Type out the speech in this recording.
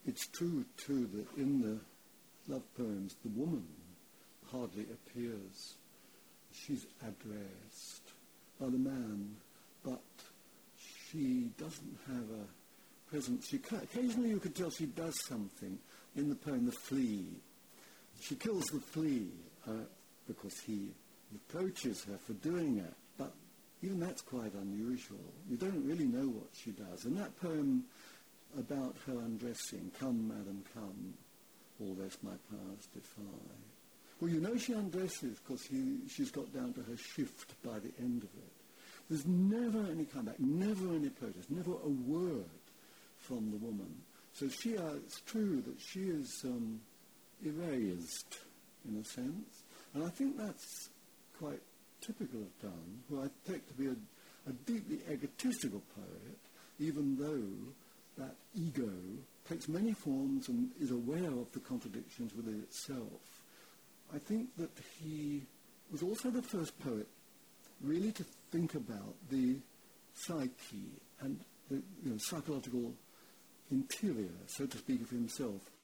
it's true, too, that in the love poems, the woman hardly appears. She's addressed by the man, but she doesn't have a presence. Occasionally you could tell she does something. In the poem, The Flea, she kills the flea because he reproaches her for doing it, but even that's quite unusual. You don't really know what she does. And that poem about her undressing, "Come, madam, come, all this my powers defy." Well, you know she undresses because she's got down to her shift by the end of it. There's never any comeback, never any protest, never a word from the woman. So it's true that she is erased, in a sense. And I think that's quite typical of Donne, who I take to be a deeply egotistical poet, even though that ego takes many forms and is aware of the contradictions within itself. I think that he was also the first poet really to think about the psyche and the psychological interior, so to speak, of himself.